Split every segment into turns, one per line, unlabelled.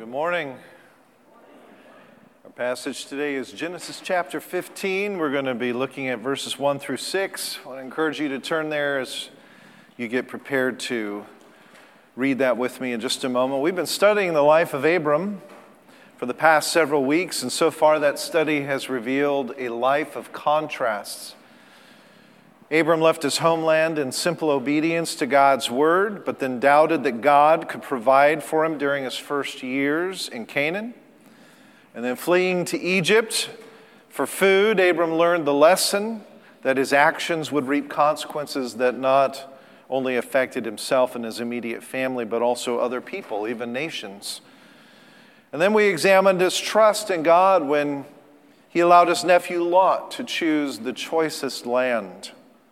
Good morning. Our passage today is Genesis chapter 15. We're going to be looking at verses 1 through 6. I want to encourage you to turn there as you get prepared to read that with me in just a moment. We've been studying the life of Abram for the past several weeks, and so far that study has revealed a life of contrasts. Abram left his homeland in simple obedience to God's word, but then doubted that God could provide for him during his first years in Canaan. And then fleeing to Egypt for food, Abram learned the lesson that his actions would reap consequences that not only affected himself and his immediate family, but also other people, even nations. And then we examined his trust in God when he allowed his nephew Lot to choose the choicest land,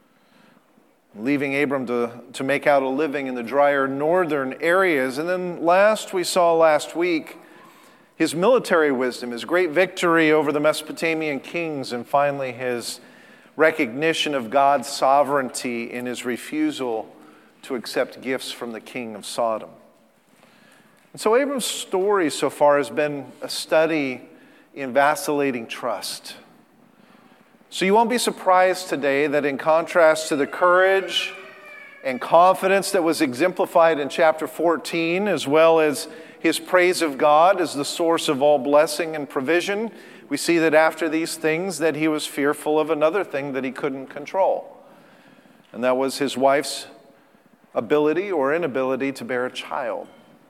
leaving Abram to make out a living in the drier northern areas. And then we saw last week his military wisdom, his great victory over the Mesopotamian kings, and finally his recognition of God's sovereignty in his refusal to accept gifts from the king of Sodom. And so Abram's story so far has been a study in vacillating trust. So you won't be surprised today that in contrast to the courage and confidence that was exemplified in chapter 14, as well as his praise of God as the source of all blessing and provision, we see that after these things that he was fearful of another thing that he couldn't control. And that was his wife's ability or inability to bear a child.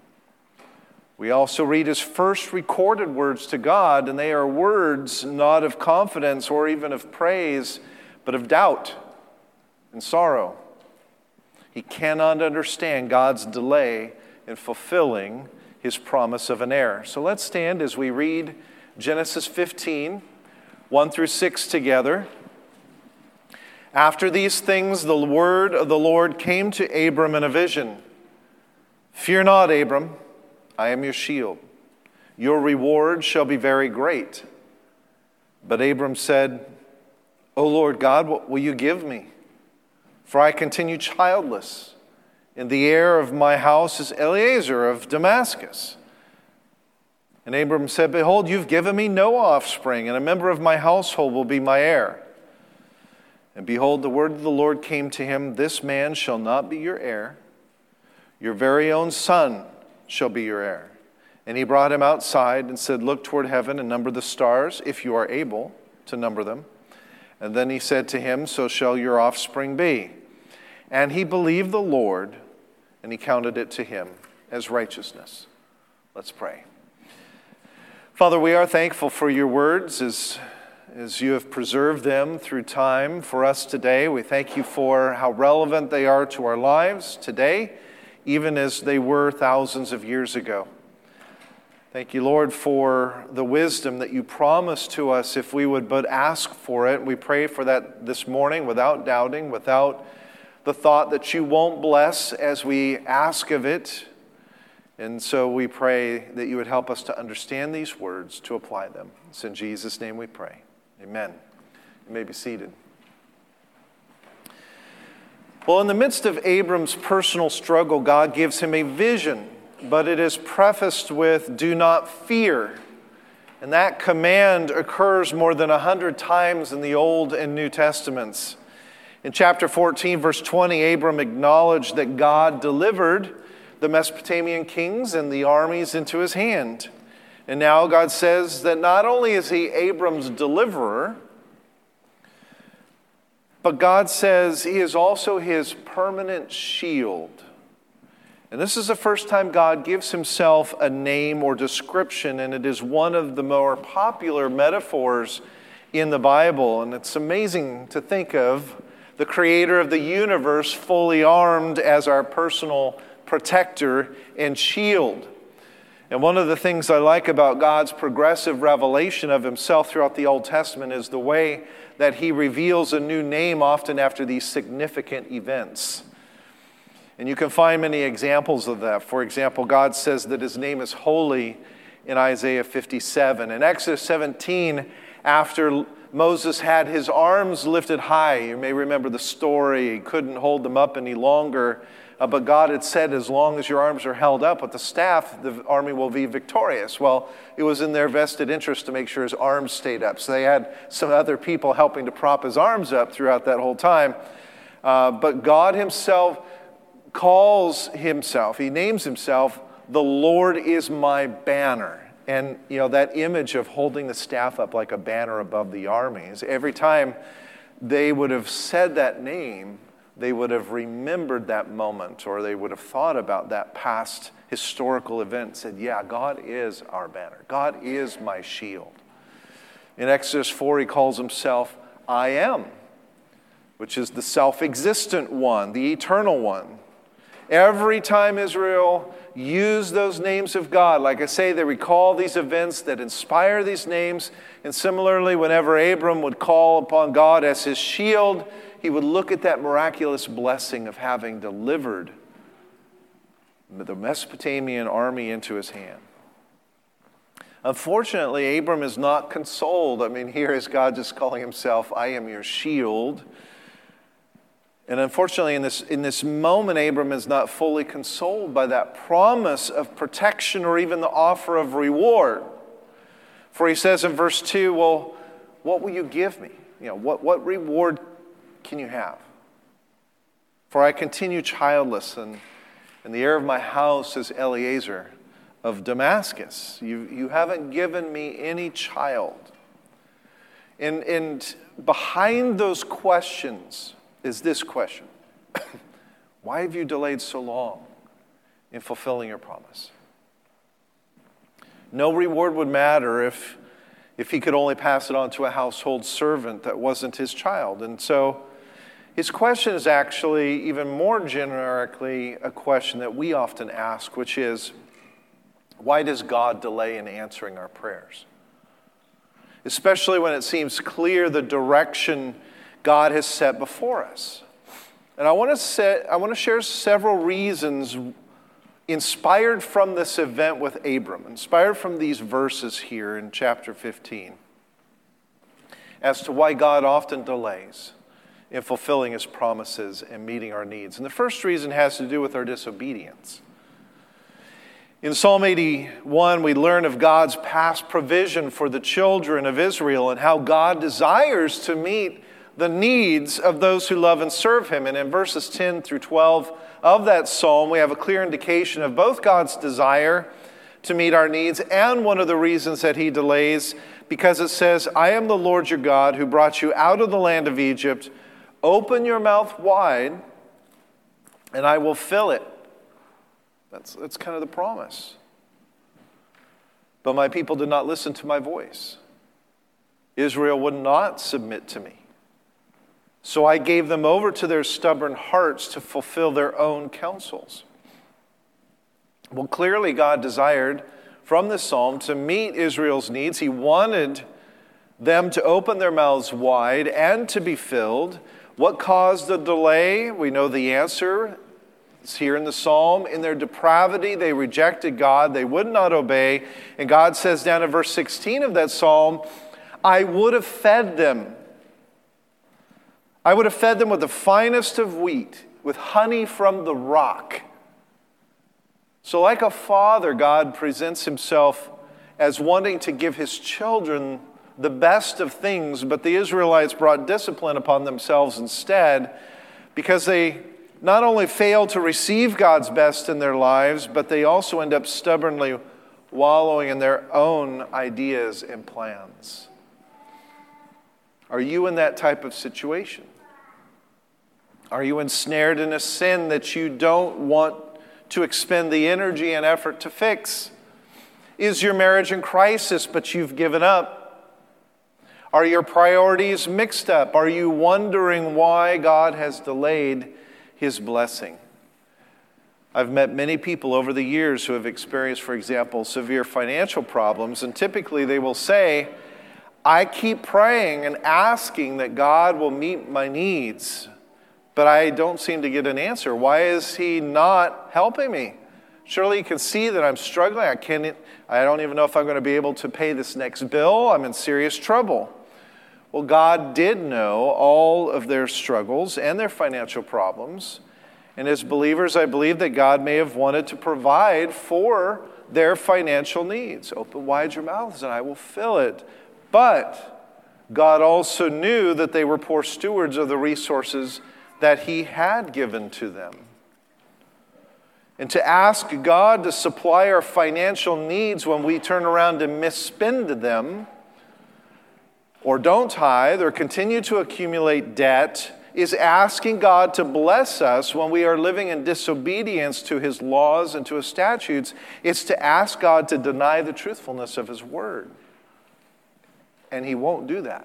We also read his first recorded words to God, and they are words not of confidence or even of praise, but of doubt and sorrow. He cannot understand God's delay in fulfilling his promise of an heir. So let's stand as we read Genesis 15, 1 through 6 together. After these things, the word of the Lord came to Abram in a vision. Fear not, Abram. I am your shield. Your reward shall be very great. But Abram said, O Lord God, what will you give me? For I continue childless, and the heir of my house is Eliezer of Damascus. And Abram said, Behold, you've given me no offspring, and a member of my household will be my heir. And behold, the word of the Lord came to him, This man shall not be your heir. Your very own son shall be your heir. And he brought him outside and said, Look toward heaven and number the stars, if you are able to number them. And then he said to him, So shall your offspring be. And he believed the Lord, and he counted it to him as righteousness. Let's pray. Father, we are thankful for your words as you have preserved them through time for us today. We thank you for how relevant they are to our lives today, even as they were thousands of years ago. Thank you, Lord, for the wisdom that you promised to us if we would but ask for it. We pray for that this morning without doubting, without the thought that you won't bless as we ask of it. And so we pray that you would help us to understand these words, to apply them. It's in Jesus' name we pray. Amen. You may be seated. Well, in the midst of Abram's personal struggle, God gives him a vision, but it is prefaced with, do not fear. And that command occurs more than 100 times in the Old and New Testaments. In chapter 14, verse 20, Abram acknowledged that God delivered the Mesopotamian kings and the armies into his hand. And now God says that not only is he Abram's deliverer, but God says he is also his permanent shield. And this is the first time God gives himself a name or description, and it is one of the more popular metaphors in the Bible. And it's amazing to think of the creator of the universe fully armed as our personal protector and shield. And one of the things I like about God's progressive revelation of himself throughout the Old Testament is the way that he reveals a new name often after these significant events. And you can find many examples of that. For example, God says that his name is holy in Isaiah 57. In Exodus 17, after Moses had his arms lifted high, you may remember the story, he couldn't hold them up any longer. but God had said, as long as your arms are held up with the staff, the army will be victorious. Well, it was in their vested interest to make sure his arms stayed up. So they had some other people helping to prop his arms up throughout that whole time. But God himself calls himself, he names himself, the Lord is my banner. And, that image of holding the staff up like a banner above the armies, every time they would have said that name, they would have remembered that moment, or they would have thought about that past historical event and said, yeah, God is our banner. God is my shield. In Exodus 4, he calls himself I am, which is the self-existent one, the eternal one. Every time Israel used those names of God, like I say, they recall these events that inspire these names. And similarly, whenever Abram would call upon God as his shield, he would look at that miraculous blessing of having delivered the Mesopotamian army into his hand. Unfortunately, Abram is not consoled. Here is God just calling himself, I am your shield. And unfortunately, in this moment, Abram is not fully consoled by that promise of protection or even the offer of reward. For he says in verse 2, well, what will you give me? What reward can you have? For I continue childless, and the heir of my house is Eliezer of Damascus. You haven't given me any child. And behind those questions is this question. Why have you delayed so long in fulfilling your promise? No reward would matter if he could only pass it on to a household servant that wasn't his child. And so his question is actually even more generically a question that we often ask, which is, why does God delay in answering our prayers? Especially when it seems clear the direction God has set before us. And I want to share several reasons inspired from this event with Abram, inspired from these verses here in chapter 15, as to why God often delays in fulfilling his promises and meeting our needs. And the first reason has to do with our disobedience. In Psalm 81, we learn of God's past provision for the children of Israel and how God desires to meet the needs of those who love and serve him. And in verses 10 through 12 of that psalm, we have a clear indication of both God's desire to meet our needs and one of the reasons that he delays, because it says, I am the Lord your God who brought you out of the land of Egypt. Open your mouth wide, and I will fill it. That's kind of the promise. But my people did not listen to my voice. Israel would not submit to me. So I gave them over to their stubborn hearts to fulfill their own counsels. Well, clearly God desired from this psalm to meet Israel's needs. He wanted them to open their mouths wide and to be filled. What caused the delay? We know the answer. It's here in the psalm. In their depravity, they rejected God. They would not obey. And God says down in verse 16 of that psalm, I would have fed them. I would have fed them with the finest of wheat, with honey from the rock. So like a father, God presents himself as wanting to give his children the best of things, but the Israelites brought discipline upon themselves instead, because they not only fail to receive God's best in their lives, but they also end up stubbornly wallowing in their own ideas and plans. Are you in that type of situation? Are you ensnared in a sin that you don't want to expend the energy and effort to fix? Is your marriage in crisis, but you've given up? Are your priorities mixed up? Are you wondering why God has delayed his blessing? I've met many people over the years who have experienced, for example, severe financial problems, and typically they will say, I keep praying and asking that God will meet my needs, but I don't seem to get an answer. Why is he not helping me? Surely he can see that I'm struggling. I don't even know if I'm going to be able to pay this next bill. I'm in serious trouble. Well, God did know all of their struggles and their financial problems, And as believers, I believe that God may have wanted to provide for their financial needs. Open wide your mouths and I will fill it. But God also knew that they were poor stewards of the resources that He had given to them. And to ask God to supply our financial needs when we turn around and misspend them, or don't tithe, or continue to accumulate debt, is asking God to bless us when we are living in disobedience to His laws and to His statutes. It's to ask God to deny the truthfulness of His word. And He won't do that.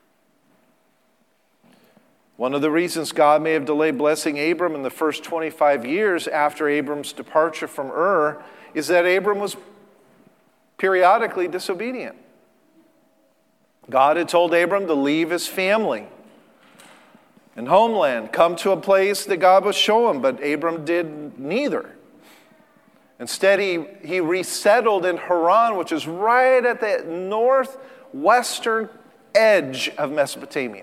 One of the reasons God may have delayed blessing Abram in the first 25 years after Abram's departure from Ur is that Abram was periodically disobedient. God had told Abram to leave his family and homeland, come to a place that God would show him, but Abram did neither. Instead, he resettled in Haran, which is right at the northwestern edge of Mesopotamia.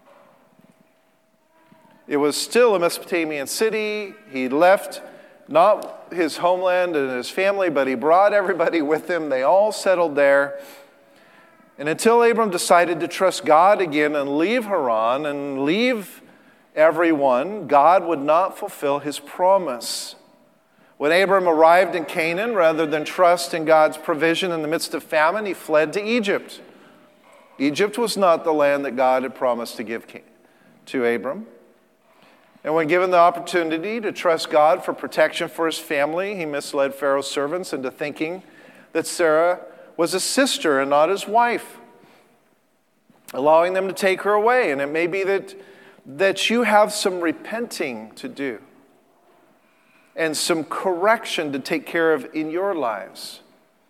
It was still a Mesopotamian city. He left not his homeland and his family, but he brought everybody with him. They all settled there. And until Abram decided to trust God again and leave Haran and leave everyone, God would not fulfill His promise. When Abram arrived in Canaan, rather than trust in God's provision in the midst of famine, he fled to Egypt. Egypt was not the land that God had promised to give to Abram. And when given the opportunity to trust God for protection for his family, he misled Pharaoh's servants into thinking that Sarah was his sister and not his wife, allowing them to take her away. And it may be that you have some repenting to do and some correction to take care of in your lives.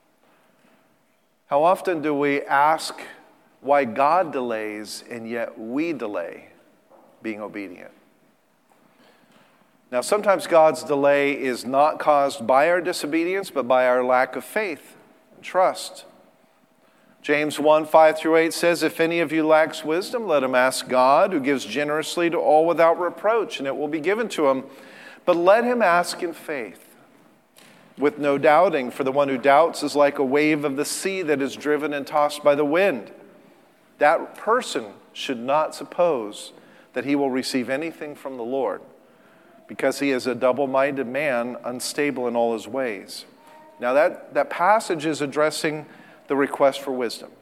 How often do we ask why God delays and yet we delay being obedient? Now, sometimes God's delay is not caused by our disobedience, but by our lack of faith and trust. James 1:5-8 says, "If any of you lacks wisdom, let him ask God, who gives generously to all without reproach, and it will be given to him. But let him ask in faith, with no doubting, for the one who doubts is like a wave of the sea that is driven and tossed by the wind. That person should not suppose that he will receive anything from the Lord, because he is a double-minded man, unstable in all his ways." Now that passage is addressing the request for wisdom.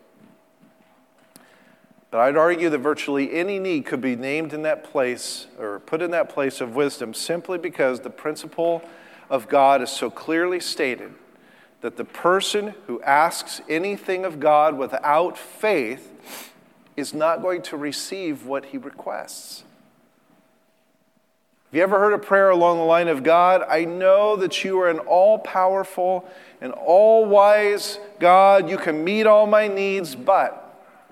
But I'd argue that virtually any need could be named in that place or put in that place of wisdom simply because the principle of God is so clearly stated that the person who asks anything of God without faith is not going to receive what he requests. Have you ever heard a prayer along the line of, "God, I know that you are an all-powerful and all-wise God. You can meet all my needs, but..."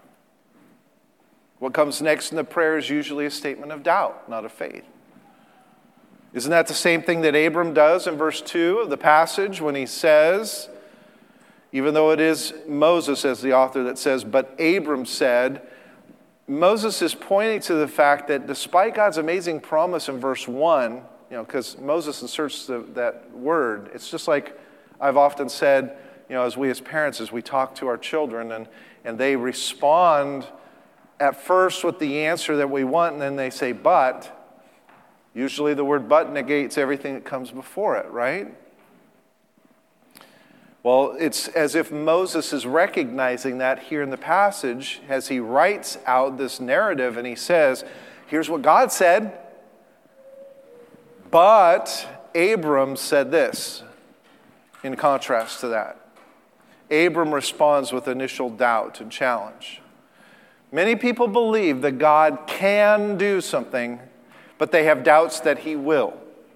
What comes next in the prayer is usually a statement of doubt, not of faith. Isn't that the same thing that Abram does in verse 2 of the passage when he says, even though it is Moses as the author that says, "But Abram said," Moses is pointing to the fact that despite God's amazing promise in verse 1, because Moses inserts that word, it's just like I've often said, as we as parents, as we talk to our children, and they respond at first with the answer that we want, and then they say, "but." Usually the word "but" negates everything that comes before it, right? Well, it's as if Moses is recognizing that here in the passage as he writes out this narrative and he says, here's what God said, but Abram said this in contrast to that. Abram responds with initial doubt and challenge. Many people believe that God can do something, but they have doubts that he will.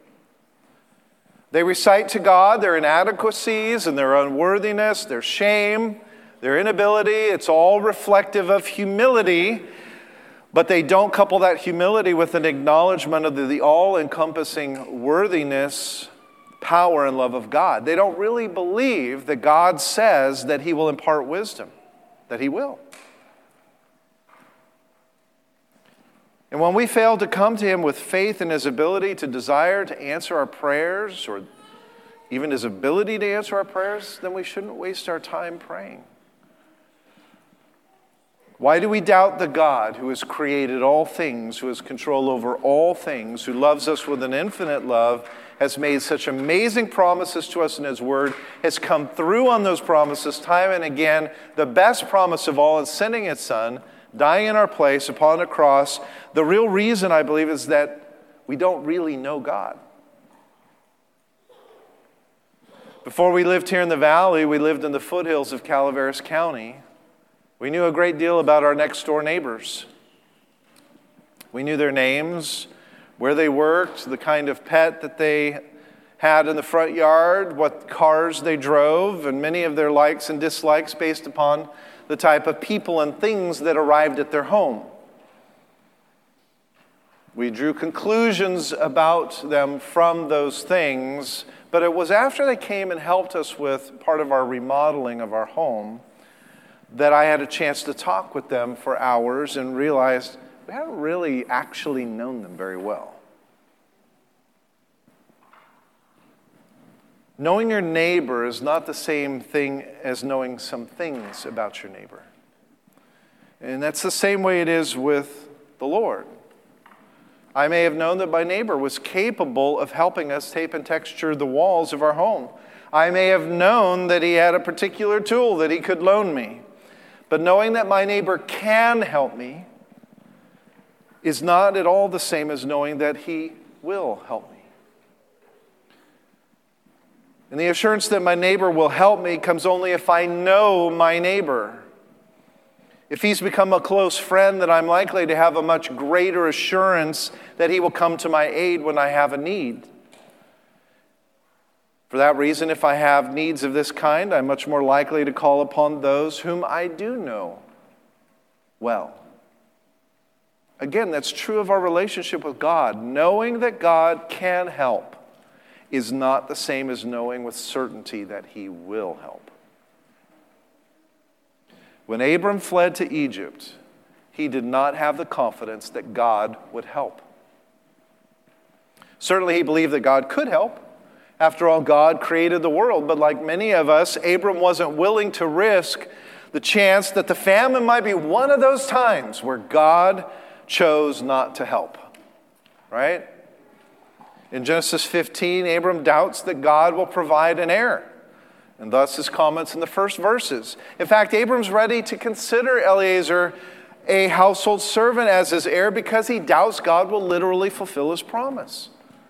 They recite to God their inadequacies and their unworthiness, their shame, their inability. It's all reflective of humility, but they don't couple that humility with an acknowledgement of the all-encompassing worthiness, power, and love of God. They don't really believe that God says that he will impart wisdom, that he will. And when we fail to come to him with faith in his ability to desire to answer our prayers, or even his ability to answer our prayers, then we shouldn't waste our time praying. Why do we doubt the God who has created all things, who has control over all things, who loves us with an infinite love, has made such amazing promises to us in his word, has come through on those promises time and again, the best promise of all in sending his son, dying in our place upon a cross? The real reason, I believe, is that we don't really know God. Before we lived here in the valley, we lived in the foothills of Calaveras County. We knew a great deal about our next door neighbors. We knew their names, where they worked, the kind of pet that they had in the front yard, what cars they drove, and many of their likes and dislikes based upon the type of people and things that arrived at their home. We drew conclusions about them from those things, but it was after they came and helped us with part of our remodeling of our home that I had a chance to talk with them for hours and realized we haven't really actually known them very well. Knowing your neighbor is not the same thing as knowing some things about your neighbor. And that's the same way it is with the Lord. I may have known that my neighbor was capable of helping us tape and texture the walls of our home. I may have known that he had a particular tool that he could loan me. But knowing that my neighbor can help me is not at all the same as knowing that he will help me. And the assurance that my neighbor will help me comes only if I know my neighbor. If he's become a close friend, then I'm likely to have a much greater assurance that he will come to my aid when I have a need. For that reason, if I have needs of this kind, I'm much more likely to call upon those whom I do know well. Again, that's true of our relationship with God. Knowing that God can help is not the same as knowing with certainty that he will help. When Abram fled to Egypt, he did not have the confidence that God would help. Certainly, he believed that God could help. After all, God created the world, but like many of us, Abram wasn't willing to risk the chance that the famine might be one of those times where God chose not to help, right? In Genesis 15, Abram doubts that God will provide an heir, and thus his comments in the first verses. In fact, Abram's ready to consider Eliezer a household servant as his heir because he doubts God will literally fulfill his promise.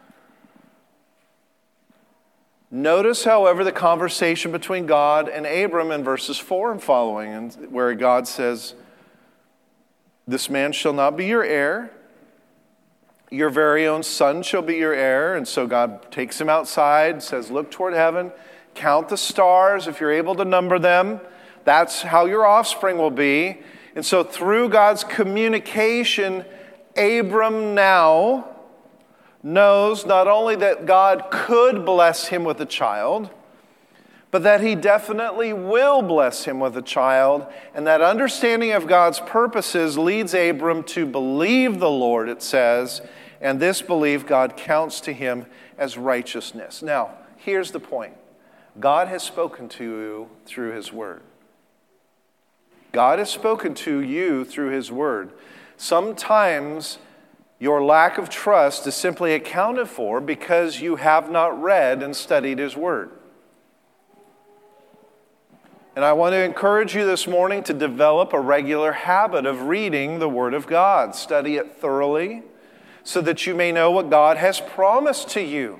Notice, however, the conversation between God and Abram in verses 4 and following, where God says, "This man shall not be your heir. Your very own son shall be your heir." And so God takes him outside, says, "Look toward heaven, count the stars if you're able to number them. That's how your offspring will be." And so through God's communication, Abram now knows not only that God could bless him with a child, but that he definitely will bless him with a child. And that understanding of God's purposes leads Abram to believe the Lord, it says, and this belief God counts to him as righteousness. Now, here's the point. God has spoken to you through his word. God has spoken to you through his word. Sometimes your lack of trust is simply accounted for because you have not read and studied his word. And I want to encourage you this morning to develop a regular habit of reading the word of God. Study it thoroughly so that you may know what God has promised to you.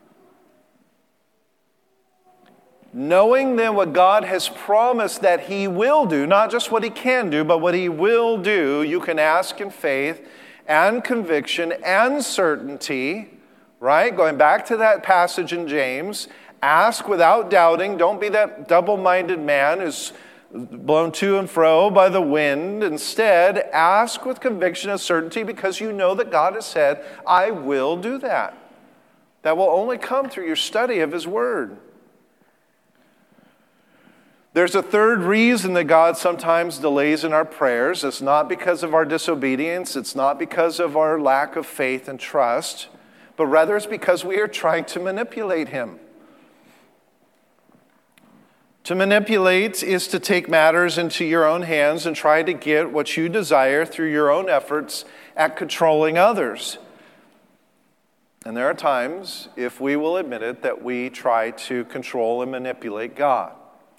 Knowing then what God has promised that he will do, not just what he can do, but what he will do, you can ask in faith and conviction and certainty, right? Going back to that passage in James, ask without doubting. Don't be that double-minded man who's blown to and fro by the wind. Instead, ask with conviction and certainty because you know that God has said, "I will do that." That will only come through your study of his word. There's a third reason that God sometimes delays in our prayers. It's not because of our disobedience. It's not because of our lack of faith and trust, but rather it's because we are trying to manipulate him. To manipulate is to take matters into your own hands and try to get what you desire through your own efforts at controlling others. And there are times, if we will admit it, that we try to control and manipulate God.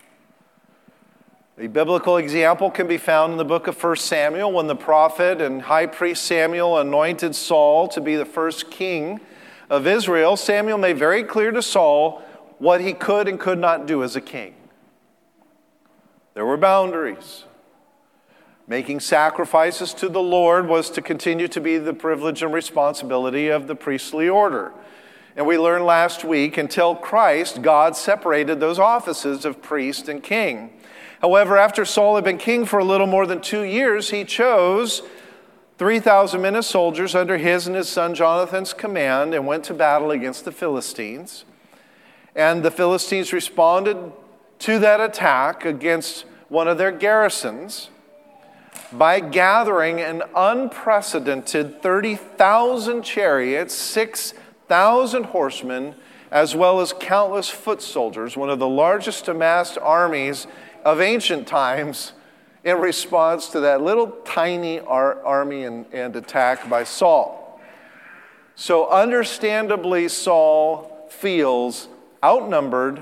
A biblical example can be found in the book of 1 Samuel when the prophet and high priest Samuel anointed Saul to be the first king of Israel. Samuel made very clear to Saul what he could and could not do as a king. There were boundaries. Making sacrifices to the Lord was to continue to be the privilege and responsibility of the priestly order. And we learned last week, until Christ, God separated those offices of priest and king. However, after Saul had been king for a little more than 2 years, he chose 3,000 men as soldiers under his and his son Jonathan's command and went to battle against the Philistines. And the Philistines responded to that attack against one of their garrisons by gathering an unprecedented 30,000 chariots, 6,000 horsemen, as well as countless foot soldiers, one of the largest amassed armies of ancient times, in response to that little tiny army and attack by Saul. So understandably, Saul feels outnumbered,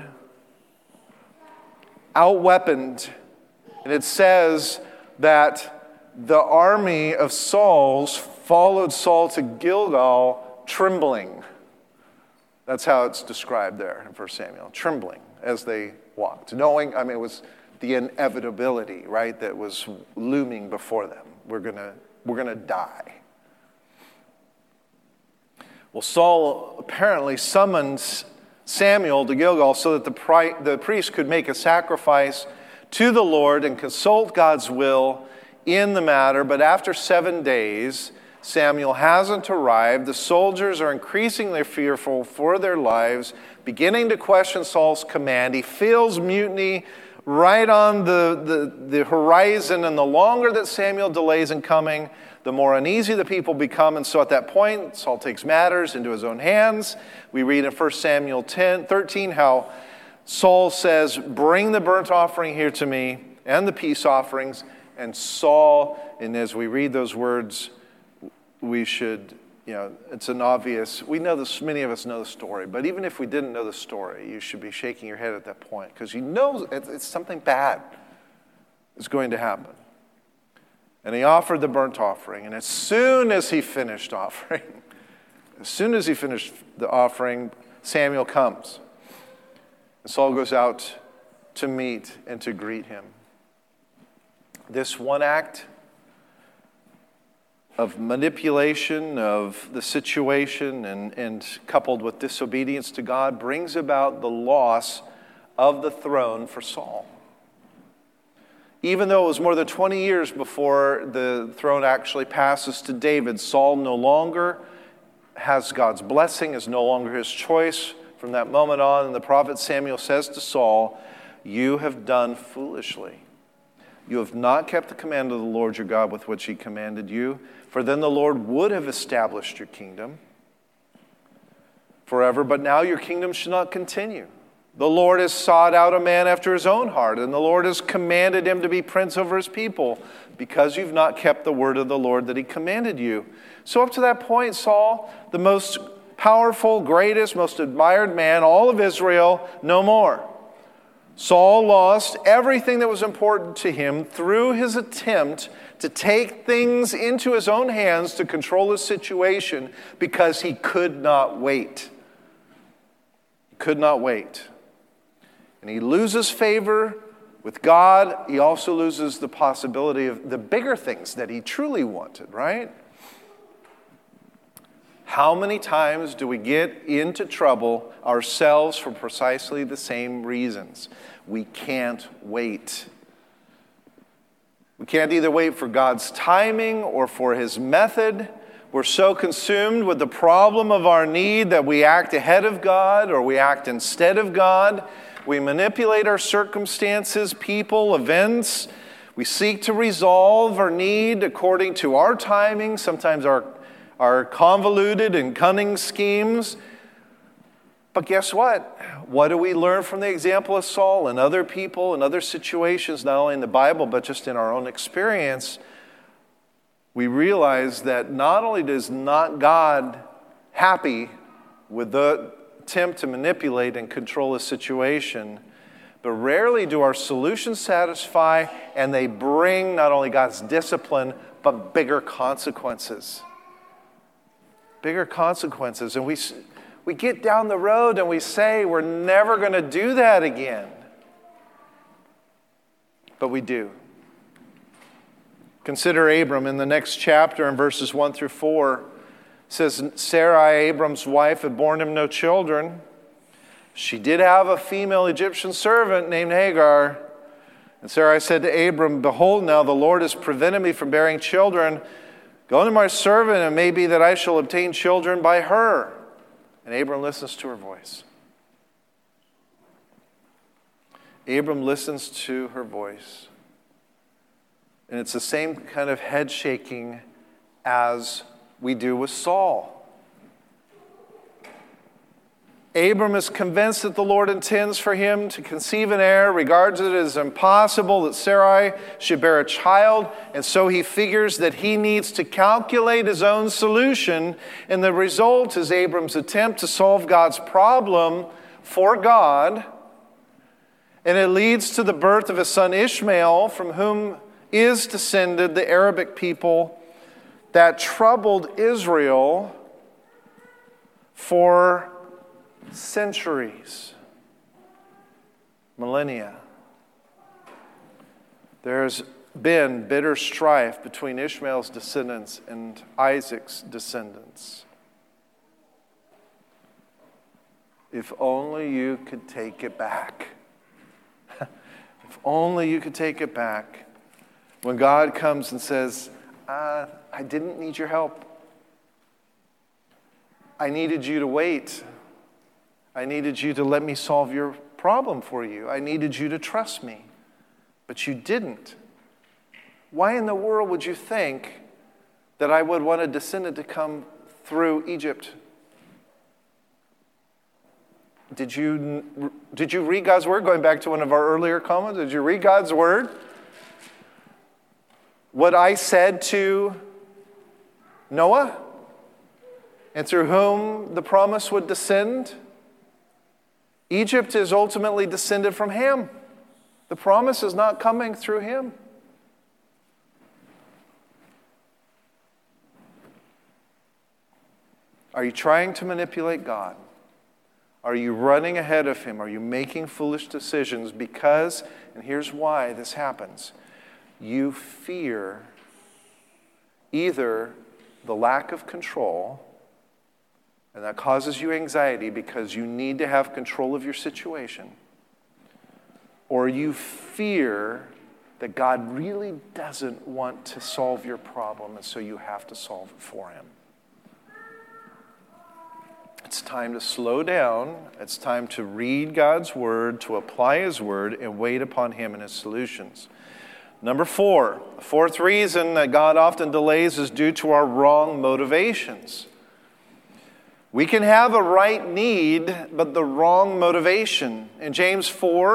outweaponed, and it says that the army of Saul's followed Saul to Gilgal trembling. That's how it's described there in 1 Samuel, trembling as they walked, knowing, it was the inevitability, right, that was looming before them. We're gonna die. Well, Saul apparently summons Samuel to Gilgal so that the priest could make a sacrifice to the Lord and consult God's will in the matter. But after 7 days, Samuel hasn't arrived. The soldiers are increasingly fearful for their lives, beginning to question Saul's command. He feels mutiny right on the horizon, and the longer that Samuel delays in coming, the more uneasy the people become. And so at that point, Saul takes matters into his own hands. We read in 1 Samuel 13 how Saul says, "Bring the burnt offering here to me and the peace offerings." And Saul, and as we read those words, we should, it's an obvious, we know this, many of us know the story, but even if we didn't know the story, you should be shaking your head at that point because you know it's something bad is going to happen. And he offered the burnt offering, and as soon as he finished the offering, Samuel comes. And Saul goes out to meet and to greet him. This one act of manipulation of the situation and coupled with disobedience to God brings about the loss of the throne for Saul. Even though it was more than 20 years before the throne actually passes to David, Saul no longer has God's blessing, is no longer his choice from that moment on. And the prophet Samuel says to Saul, "You have done foolishly. You have not kept the command of the Lord your God with which he commanded you, for then the Lord would have established your kingdom forever, but now your kingdom should not continue. The Lord has sought out a man after his own heart, and the Lord has commanded him to be prince over his people, because you've not kept the word of the Lord that he commanded you." So up to that point, Saul, the most powerful, greatest, most admired man, all of Israel, no more. Saul lost everything that was important to him through his attempt to take things into his own hands to control his situation because he could not wait. He could not wait. And he loses favor with God. He also loses the possibility of the bigger things that he truly wanted, right? How many times do we get into trouble ourselves for precisely the same reasons? We can't wait. We can't either wait for God's timing or for his method. We're so consumed with the problem of our need that we act ahead of God or we act instead of God. We manipulate our circumstances, people, events. We seek to resolve our need according to our timing, sometimes our convoluted and cunning schemes. But guess what? What do we learn from the example of Saul and other people and other situations, not only in the Bible, but just in our own experience? We realize that not only does not God happy with the attempt to manipulate and control a situation, but rarely do our solutions satisfy, and they bring not only God's discipline, but bigger consequences. Bigger consequences. And we get down the road and we say, we're never going to do that again. But we do. Consider Abram in the next chapter in verses 1 through 4. It says, Sarai, Abram's wife, had borne him no children. She did have a female Egyptian servant named Hagar. And Sarai said to Abram, behold, now the Lord has prevented me from bearing children. Go to my servant, and it may be that I shall obtain children by her. And Abram listens to her voice. Abram listens to her voice. And it's the same kind of head shaking as we do with Saul. Abram is convinced that the Lord intends for him to conceive an heir, regards it as impossible that Sarai should bear a child, and so he figures that he needs to calculate his own solution, and the result is Abram's attempt to solve God's problem for God, and it leads to the birth of his son Ishmael, from whom is descended the Arabic people that troubled Israel for centuries, millennia. There's been bitter strife between Ishmael's descendants and Isaac's descendants. If only you could take it back. If only you could take it back. When God comes and says, I didn't need your help. I needed you to wait. I needed you to let me solve your problem for you. I needed you to trust me. But you didn't. Why in the world would you think that I would want a descendant to come through Egypt? Did you read God's word? Going back to one of our earlier comments, did you read God's word? What I said to Noah, and through whom the promise would descend? Egypt is ultimately descended from Ham. The promise is not coming through him. Are you trying to manipulate God? Are you running ahead of him? Are you making foolish decisions because, and here's why this happens, you fear either the lack of control, and that causes you anxiety because you need to have control of your situation, or you fear that God really doesn't want to solve your problem, and so you have to solve it for him. It's time to slow down. It's time to read God's word, to apply his word, and wait upon him and his solutions. Number 4, the fourth reason that God often delays is due to our wrong motivations. We can have a right need, but the wrong motivation. In James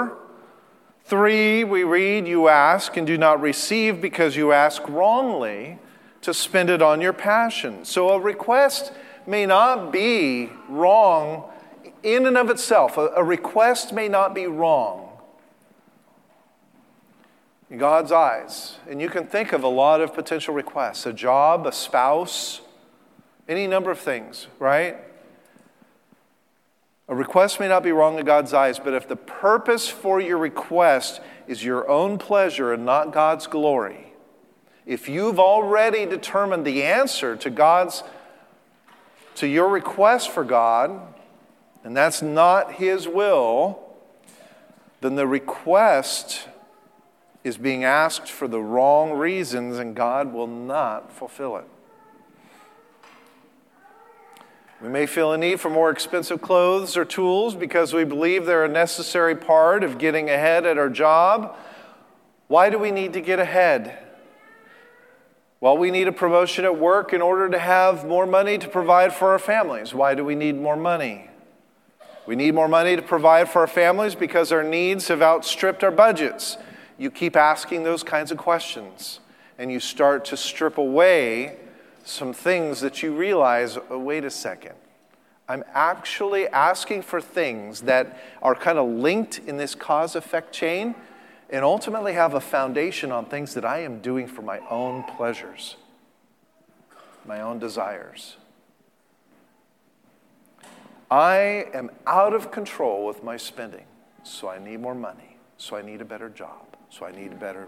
4:3, we read, you ask and do not receive because you ask wrongly to spend it on your passion. So a request may not be wrong in and of itself. A request may not be wrong in God's eyes. And you can think of a lot of potential requests. A job, a spouse, any number of things, right? A request may not be wrong in God's eyes, but if the purpose for your request is your own pleasure and not God's glory, if you've already determined the answer to your request for God, and that's not his will, then the request is being asked for the wrong reasons, and God will not fulfill it. We may feel a need for more expensive clothes or tools because we believe they're a necessary part of getting ahead at our job. Why do we need to get ahead? Well, we need a promotion at work in order to have more money to provide for our families. Why do we need more money? We need more money to provide for our families because our needs have outstripped our budgets. You keep asking those kinds of questions, and you start to strip away some things that you realize, oh, wait a second. I'm actually asking for things that are kind of linked in this cause-effect chain and ultimately have a foundation on things that I am doing for my own pleasures, my own desires. I am out of control with my spending, so I need more money, so I need a better job, so I need a better,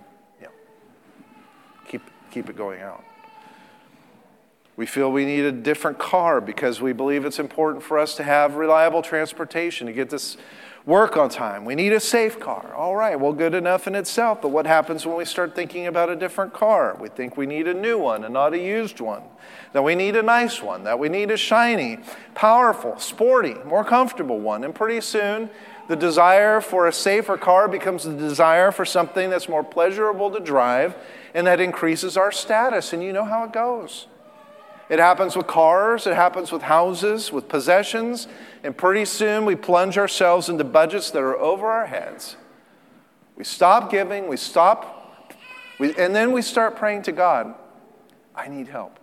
keep it going out. We feel we need a different car because we believe it's important for us to have reliable transportation to get this work on time. We need a safe car. All right, well, good enough in itself, but what happens when we start thinking about a different car? We think we need a new one and not a used one, that we need a nice one, that we need a shiny, powerful, sporty, more comfortable one. And pretty soon, the desire for a safer car becomes the desire for something that's more pleasurable to drive, and that increases our status. And you know how it goes. It happens with cars, it happens with houses, with possessions, and pretty soon we plunge ourselves into budgets that are over our heads. We stop giving, and then we start praying to God, I need help.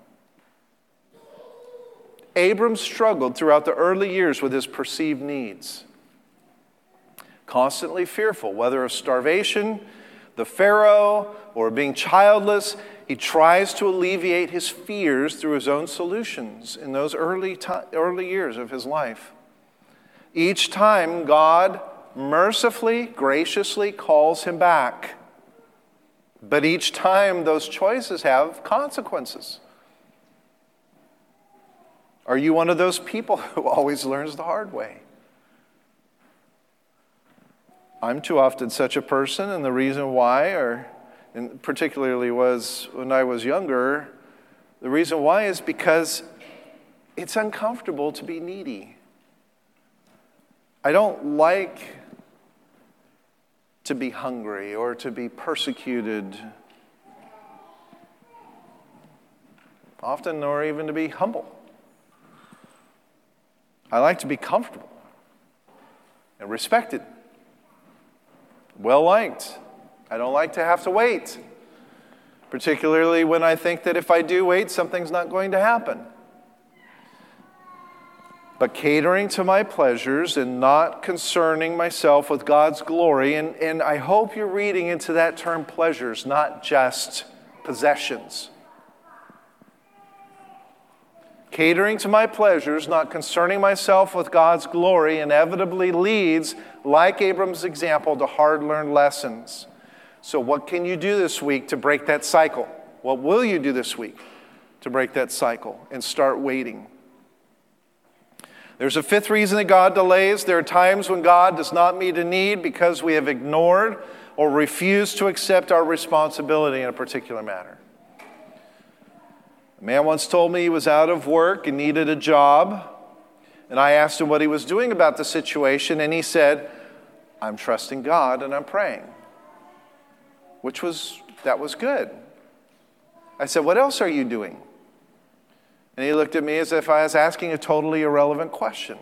Abram struggled throughout the early years with his perceived needs. Constantly fearful, whether of starvation, the Pharaoh, or being childless, he tries to alleviate his fears through his own solutions in those early years of his life. Each time, God mercifully, graciously calls him back. But each time, those choices have consequences. Are you one of those people who always learns the hard way? I'm too often such a person, and the reason why, and particularly was when I was younger, the reason why is because it's uncomfortable to be needy. I don't like to be hungry or to be persecuted, often, or even to be humble. I like to be comfortable and respected, well-liked. I don't like to have to wait, particularly when I think that if I do wait, something's not going to happen. But catering to my pleasures and not concerning myself with God's glory, and I hope you're reading into that term pleasures, not just possessions. Catering to my pleasures, not concerning myself with God's glory, inevitably leads, like Abram's example, to hard-learned lessons. So what can you do this week to break that cycle? What will you do this week to break that cycle and start waiting? There's a fifth reason that God delays. There are times when God does not meet a need because we have ignored or refused to accept our responsibility in a particular matter. A man once told me he was out of work and needed a job, and I asked him what he was doing about the situation, and he said, I'm trusting God and I'm praying. That was good. I said, what else are you doing? And he looked at me as if I was asking a totally irrelevant question.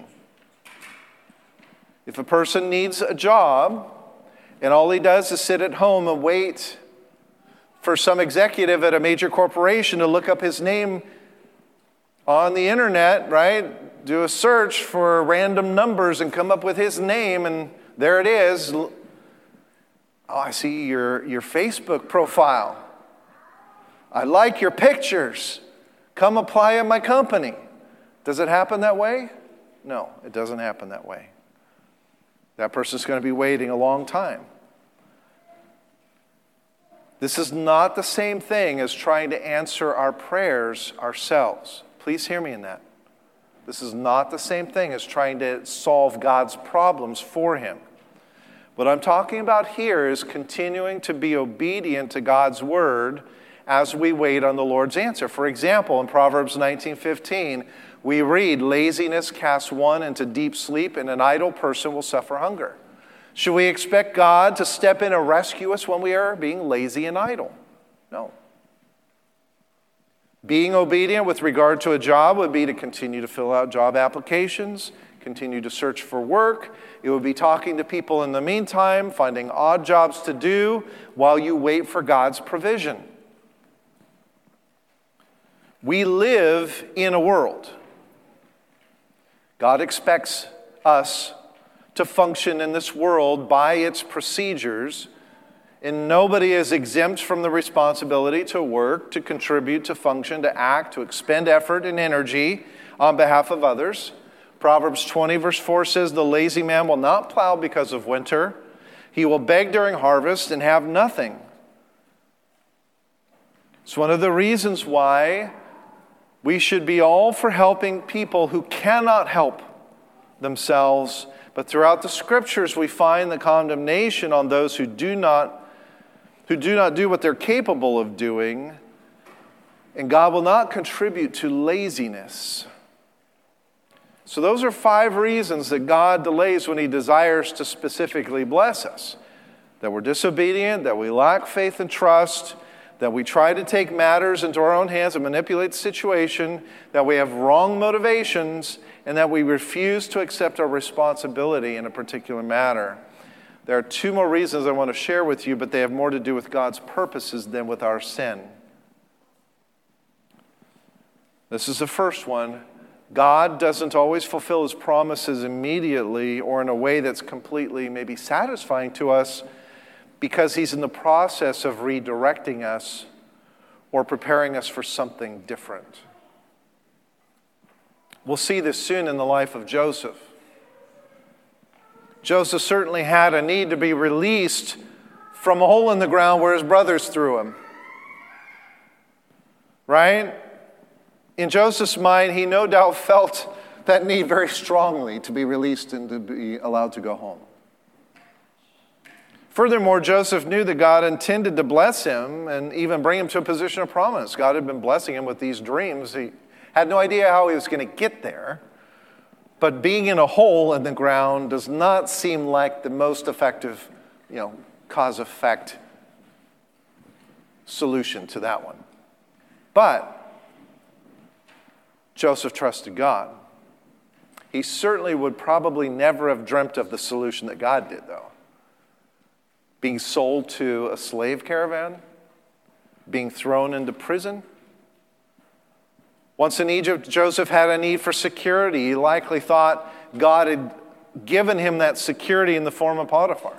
If a person needs a job and all he does is sit at home and wait for some executive at a major corporation to look up his name on the internet, right? Do a search for random numbers and come up with his name, and there it is. Oh, I see your Facebook profile. I like your pictures. Come apply at my company. Does it happen that way? No, it doesn't happen that way. That person's going to be waiting a long time. This is not the same thing as trying to answer our prayers ourselves. Please hear me in that. This is not the same thing as trying to solve God's problems for him. What I'm talking about here is continuing to be obedient to God's word as we wait on the Lord's answer. For example, in Proverbs 19:15, We read, laziness casts one into deep sleep, and an idle person will suffer hunger. Should we expect God to step in and rescue us when we are being lazy and idle? No. Being obedient with regard to a job would be to continue to fill out job applications, continue to search for work. It would be talking to people in the meantime, finding odd jobs to do while you wait for God's provision. We live in a world. God expects us to function in this world by its procedures, and nobody is exempt from the responsibility to work, to contribute, to function, to act, to expend effort and energy on behalf of others. Proverbs 20 verse 4 says, the lazy man will not plow because of winter. He will beg during harvest and have nothing. It's one of the reasons why we should be all for helping people who cannot help themselves. But throughout the scriptures, we find the condemnation on those who do not do what they're capable of doing. And God will not contribute to laziness. So those are 5 reasons that God delays when he desires to specifically bless us. That we're disobedient, that we lack faith and trust, that we try to take matters into our own hands and manipulate the situation, that we have wrong motivations, and that we refuse to accept our responsibility in a particular matter. There are 2 more reasons I want to share with you, but they have more to do with God's purposes than with our sin. This is the first one. God doesn't always fulfill his promises immediately or in a way that's completely maybe satisfying to us, because he's in the process of redirecting us or preparing us for something different. We'll see this soon in the life of Joseph. Joseph certainly had a need to be released from a hole in the ground where his brothers threw him. Right? In Joseph's mind, he no doubt felt that need very strongly to be released and to be allowed to go home. Furthermore, Joseph knew that God intended to bless him and even bring him to a position of prominence. God had been blessing him with these dreams. He had no idea how he was going to get there. But being in a hole in the ground does not seem like the most effective, cause-effect solution to that one. But Joseph trusted God. He certainly would probably never have dreamt of the solution that God did, though. Being sold to a slave caravan, being thrown into prison. Once in Egypt, Joseph had a need for security. He likely thought God had given him that security in the form of Potiphar.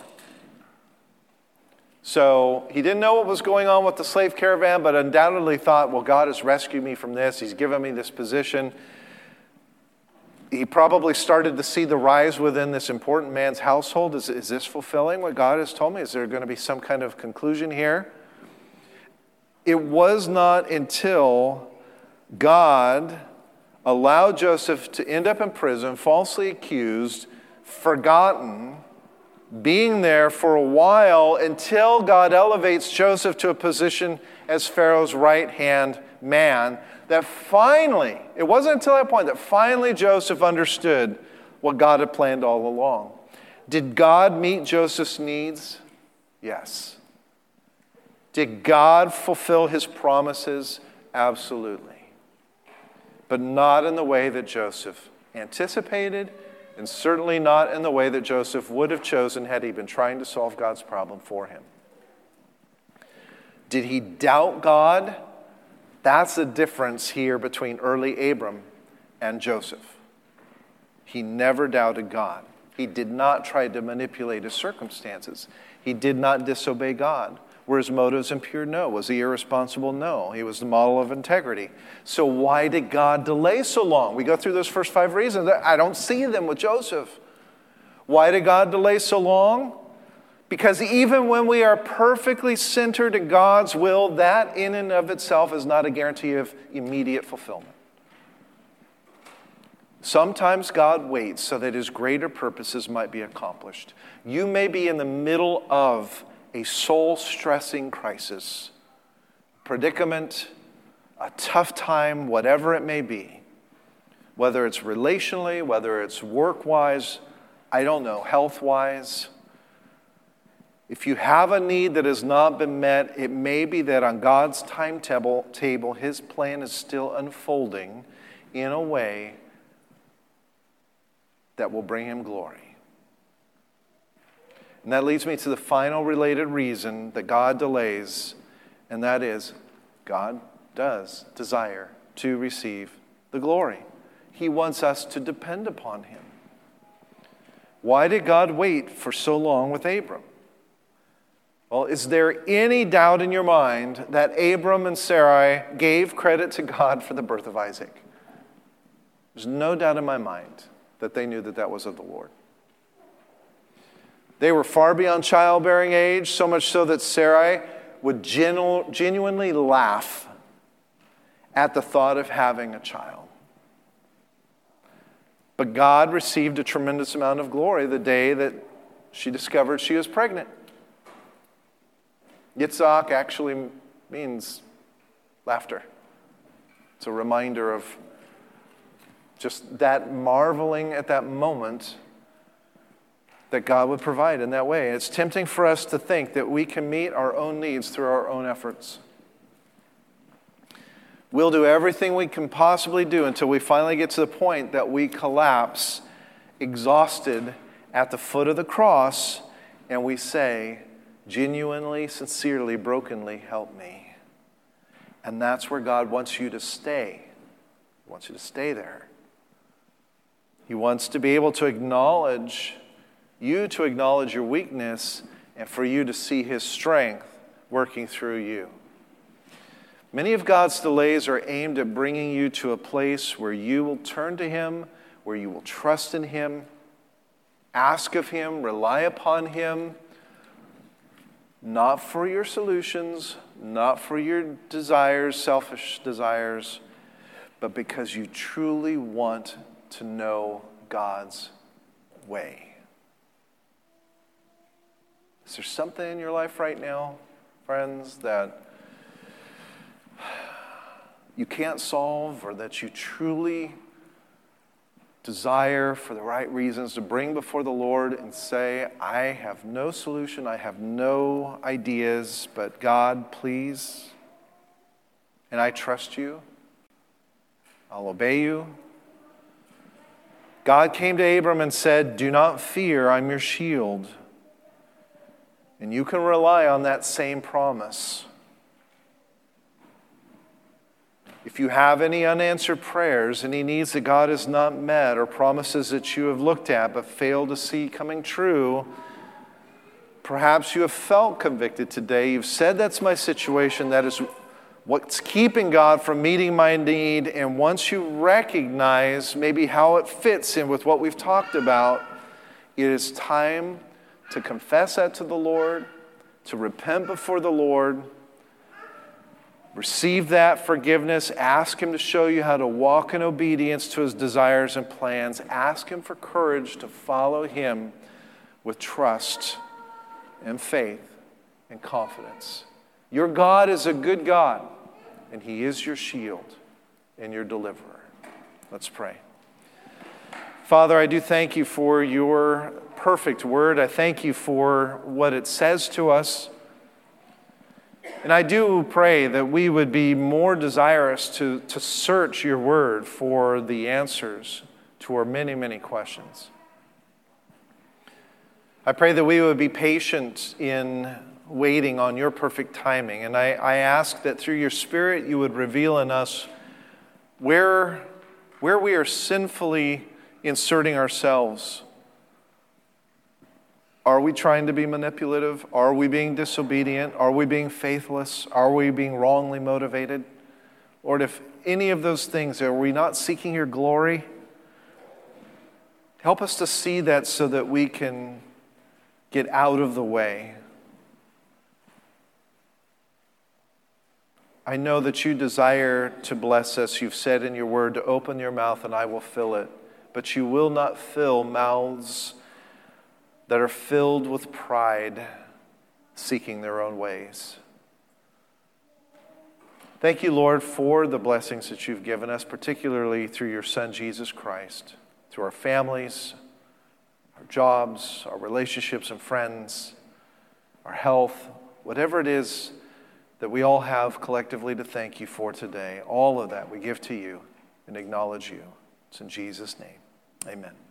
So he didn't know what was going on with the slave caravan, but undoubtedly thought, well, God has rescued me from this. He's given me this position. He probably started to see the rise within this important man's household. Is this fulfilling what God has told me? Is there going to be some kind of conclusion here? It was not until God allowed Joseph to end up in prison, falsely accused, forgotten, being there for a while until God elevates Joseph to a position as Pharaoh's right-hand man, that finally, it wasn't until that point that finally Joseph understood what God had planned all along. Did God meet Joseph's needs? Yes. Did God fulfill his promises? Absolutely. But not in the way that Joseph anticipated, and certainly not in the way that Joseph would have chosen had he been trying to solve God's problem for him. Did he doubt God? That's the difference here between early Abram and Joseph. He never doubted God. He did not try to manipulate his circumstances. He did not disobey God. Were his motives impure? No. Was he irresponsible? No. He was the model of integrity. So why did God delay so long? We go through those first 5 reasons. I don't see them with Joseph. Why did God delay so long? Because even when we are perfectly centered in God's will, that in and of itself is not a guarantee of immediate fulfillment. Sometimes God waits so that his greater purposes might be accomplished. You may be in the middle of a soul-stressing crisis, predicament, a tough time, whatever it may be. whether it's relationally, whether it's work-wise, I don't know, health-wise. If you have a need that has not been met, it may be that on God's timetable, His plan is still unfolding in a way that will bring Him glory. And that leads me to the final related reason that God delays, and that is God does desire to receive the glory. He wants us to depend upon Him. Why did God wait for so long with Abram? Well, is there any doubt in your mind that Abram and Sarai gave credit to God for the birth of Isaac? There's no doubt in my mind that they knew that that was of the Lord. They were far beyond childbearing age, so much so that Sarai would genuinely laugh at the thought of having a child. But God received a tremendous amount of glory the day that she discovered she was pregnant. Yitzhak actually means laughter. It's a reminder of just that marveling at that moment that God would provide in that way. It's tempting for us to think that we can meet our own needs through our own efforts. We'll do everything we can possibly do until we finally get to the point that we collapse, exhausted at the foot of the cross, and we say, genuinely, sincerely, brokenly, help me. And that's where God wants you to stay. He wants you to stay there. He wants to be able to acknowledge your weakness and for you to see His strength working through you. Many of God's delays are aimed at bringing you to a place where you will turn to Him, where you will trust in Him, ask of Him, rely upon Him, not for your solutions, not for your desires, selfish desires, but because you truly want to know God's way. Is there something in your life right now, friends, that you can't solve or that you truly desire for the right reasons to bring before the Lord and say, I have no solution, I have no ideas, but God, please, and I trust you, I'll obey you. God came to Abram and said, do not fear, I'm your shield. And you can rely on that same promise. If you have any unanswered prayers, any needs that God has not met, or promises that you have looked at but failed to see coming true, perhaps you have felt convicted today. You've said, that's my situation. That is what's keeping God from meeting my need. And once you recognize maybe how it fits in with what we've talked about, it is time to confess that to the Lord, to repent before the Lord, receive that forgiveness, ask Him to show you how to walk in obedience to His desires and plans, ask Him for courage to follow Him with trust and faith and confidence. Your God is a good God, and He is your shield and your deliverer. Let's pray. Father, I do thank You for Your perfect word. I thank You for what it says to us. And I do pray that we would be more desirous to search Your word for the answers to our many, many questions. I pray that we would be patient in waiting on Your perfect timing. And I ask that through Your Spirit You would reveal in us where we are sinfully inserting ourselves. Are we trying to be manipulative? Are we being disobedient? Are we being faithless? Are we being wrongly motivated? Lord, if any of those things, are we not seeking Your glory? Help us to see that so that we can get out of the way. I know that You desire to bless us. You've said in Your word to open Your mouth and I will fill it. But You will not fill mouths that are filled with pride, seeking their own ways. Thank you, Lord, for the blessings that you've given us, particularly through your Son, Jesus Christ, through our families, our jobs, our relationships and friends, our health, whatever it is that we all have collectively to thank you for today. All of that we give to you and acknowledge you. It's in Jesus' name. Amen.